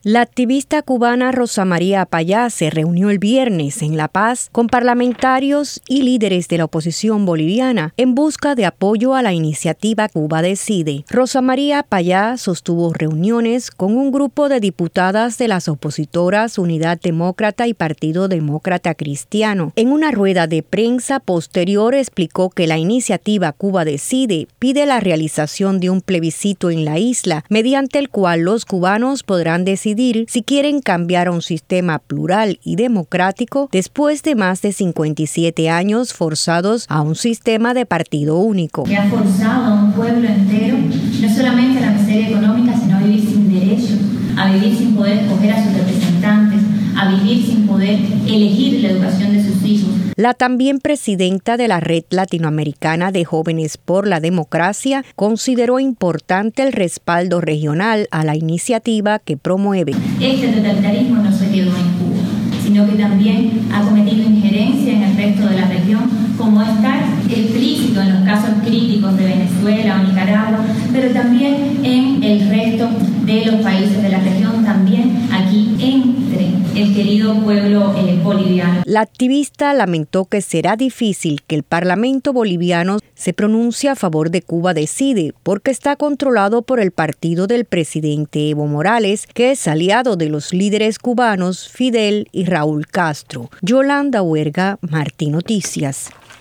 La activista cubana Rosa María Payá se reunió el viernes en La Paz con parlamentarios y líderes de la oposición boliviana en busca de apoyo a la iniciativa Cuba Decide. Rosa María Payá sostuvo reuniones con un grupo de diputadas de las opositoras Unidad Demócrata y Partido Demócrata Cristiano. En una rueda de prensa posterior explicó que la iniciativa Cuba Decide pide la realización de un plebiscito en la isla, mediante el cual los cubanos podrán decidir si quieren cambiar a un sistema plural y democrático después de más de 57 años forzados a un sistema de partido único. Que ha forzado a un pueblo entero no solamente a la miseria económica, sino a vivir sin derechos, a vivir sin poder escoger a sus representantes, a vivir sin poder elegir la educación de sus hijos. La también presidenta de la Red Latinoamericana de Jóvenes por la Democracia consideró importante el respaldo regional a la iniciativa que promueve. Este totalitarismo no se quedó en Cuba, sino que también ha cometido injerencia en el resto de la región, como está explícito en los casos críticos de Venezuela o Nicaragua, pero también en el resto de los países de la región, también aquí entre el querido pueblo boliviano. La activista lamentó que será difícil que el Parlamento boliviano se pronuncie a favor de Cuba Decide, porque está controlado por el partido del presidente Evo Morales, que es aliado de los líderes cubanos Fidel y Raúl Castro. Yolanda Huerga, Martí Noticias.